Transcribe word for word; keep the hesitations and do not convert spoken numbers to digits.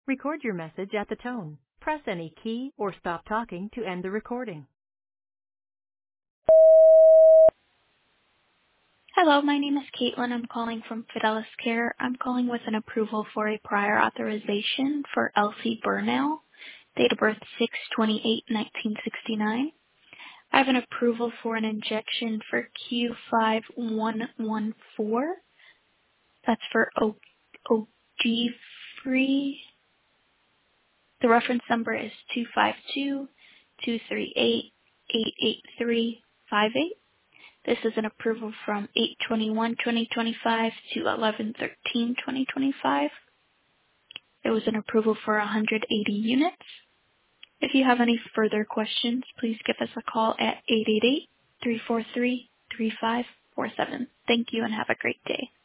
Record your message at the tone. Press any key or stop talking to end the recording. Hello, my name is Caitlin. I'm calling from Fidelis Care. I'm calling with an approval for a prior authorization for Elsie Burnell, date of birth six twenty-eight nineteen sixty-nine. I have an approval for an injection for Q five one one four. That's for O- Ogifree. The reference number is two five two, two three eight, eight eight three five eight. This is an approval from eight twenty-one twenty twenty-five to eleven thirteen twenty twenty-five. It was an approval for one hundred eighty units. If you have any further questions, please give us a call at eight eight eight, three four three, three five four seven. Thank you and have a great day.